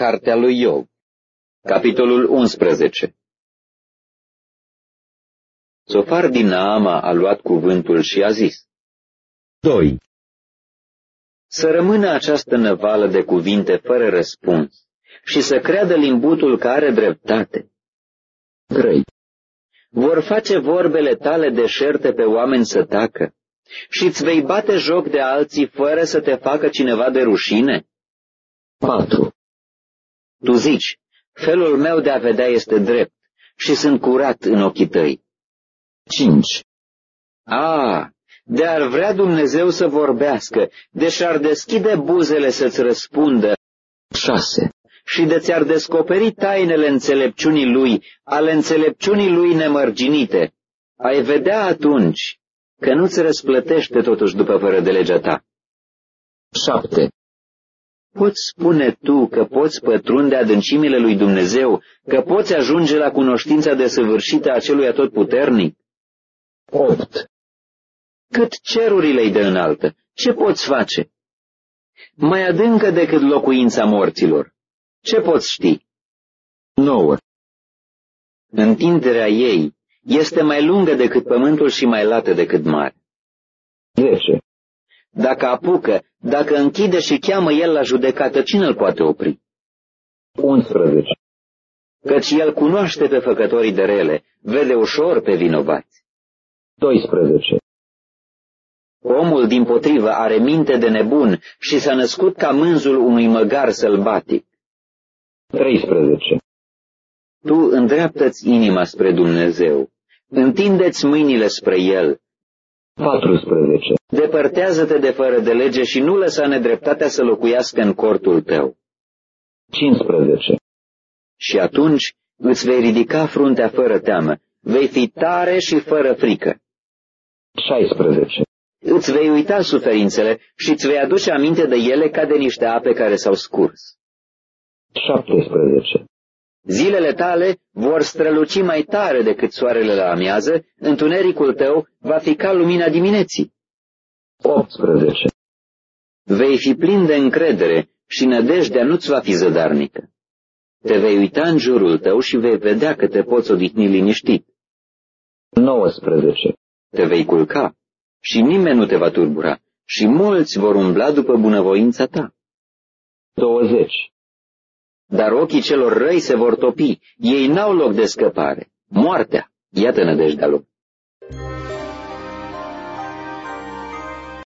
Cartea lui Iov, capitolul 11. Țofar din Naama a luat cuvântul și a zis: 2. Să rămână această năvală de cuvinte fără răspuns și să creadă limbutul că are dreptate. 3. Vor face vorbele tale deșerte pe oameni să tacă și îți vei bate joc de alții fără să te facă cineva de rușine? 4. Tu zici: felul meu de a vedea este drept și sunt curat în ochii tăi. 5. De-ar vrea Dumnezeu să vorbească, de-și-ar deschide buzele să-ți răspundă. 6. Și de ți-ar descoperi tainele înțelepciunii lui, ale înțelepciunii lui nemărginite, ai vedea atunci că nu-ți răsplătește totuși după fără de legea ta. 7. Poți spune tu că poți pătrunde adâncimile lui Dumnezeu, că poți ajunge la cunoștința desăvârșită a celui atotputernic? 8. Cât cerurile-i de înaltă, ce poți face? Mai adâncă decât locuința morților, ce poți ști? 9. Întinderea ei este mai lungă decât pământul și mai lată decât mare. 10. Dacă apucă, dacă închide și cheamă el la judecată, cine îl poate opri? 11. Căci el cunoaște pe făcătorii de rele, vede ușor pe vinovați. 12. Omul dimpotrivă are minte de nebun și s-a născut ca mânzul unui măgar sălbatic. 13. Tu îndreaptă-ți inima spre Dumnezeu, întinde-ți mâinile spre El. 14. Depărtează-te de fără de lege și nu lăsa nedreptatea să locuiască în cortul tău. 15. Și atunci îți vei ridica fruntea fără teamă, vei fi tare și fără frică. 16. Îți vei uita suferințele și îți vei aduce aminte de ele ca de niște ape care s-au scurs. 17. Zilele tale vor străluci mai tare decât soarele la amiază, întunericul tău va fi ca lumina dimineții. 18. Vei fi plin de încredere și nădejdea nu-ți va fi zădarnică. Te vei uita în jurul tău și vei vedea că te poți odihni liniștit. 19. Te vei culca și nimeni nu te va turbura și mulți vor umbla după bunăvoința ta. 20. Dar ochii celor răi se vor topi, ei n-au loc de scăpare. Moartea, iată nădejdea lor.